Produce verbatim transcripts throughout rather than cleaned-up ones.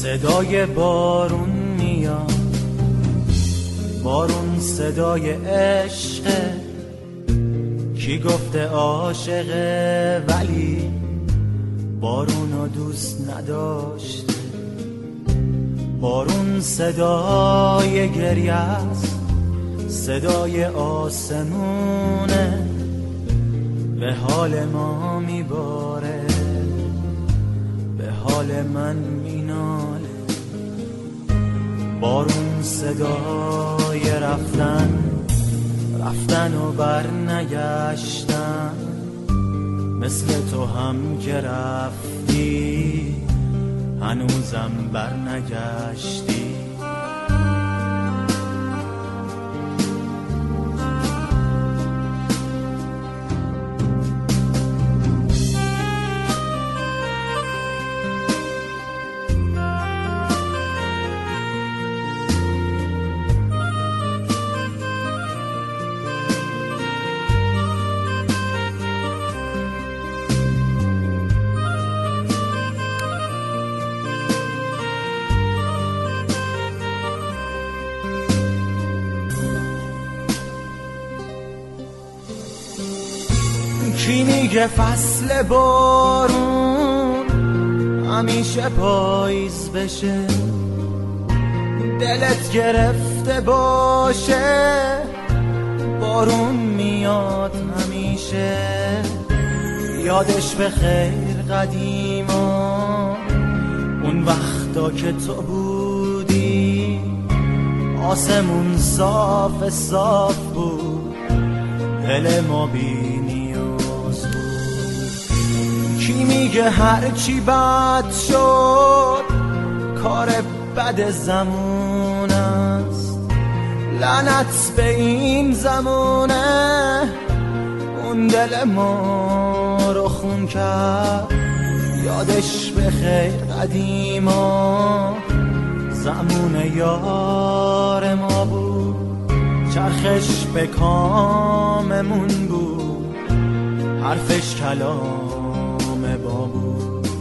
صدای بارون میاد، بارون صدای عشقه. کی گفته عاشقه ولی بارونو دوست نداشته. بارون صدای گریه است، صدای آسمونه، به حال ما میباره، به حال من میناله. بارون صدای رفتن، رفتن و بر نگشتن، مثل تو هم که رفتی هنوزم بر نگشتی. کی میگه فصل بارون همیشه پاییز بشه؟ دلت گرفته باشه بارون میاد همیشه. یادش به خیر قدیما، اون وقتا که تو بودی آسمون صاف صاف بود، دل ما بی نیاز بود. کی میگه هرچی بد شد کار بد زمون است؟ لعنت به این زمونه، اون دل ما رو خون کرد. یادش به خیر قدیما، زمون یار ما بود، چرخش به کاممون بود، حرفش کلام با بود.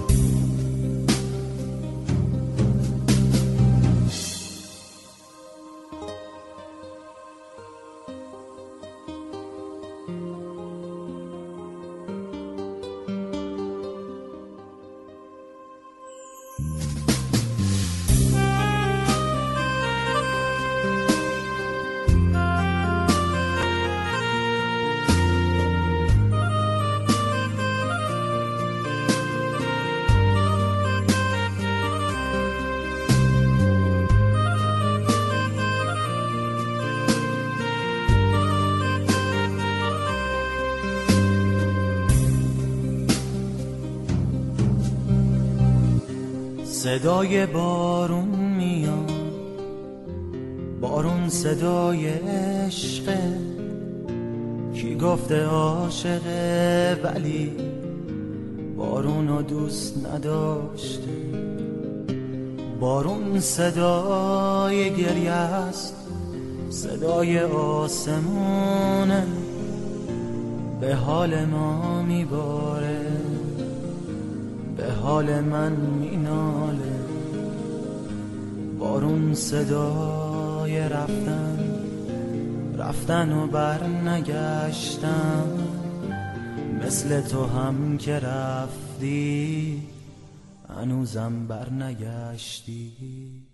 صدای بارون میاد، بارون صدای عشقه. کی گفته عاشقه ولی بارونو دوست نداشته. بارون صدای گریه است، صدای آسمونه، به حال ما میباره، به حال من میناله. بارون صدای رفتن، رفتن و بر نگشتن، مثل تو هم که رفتی هنوزم بر نگشتی.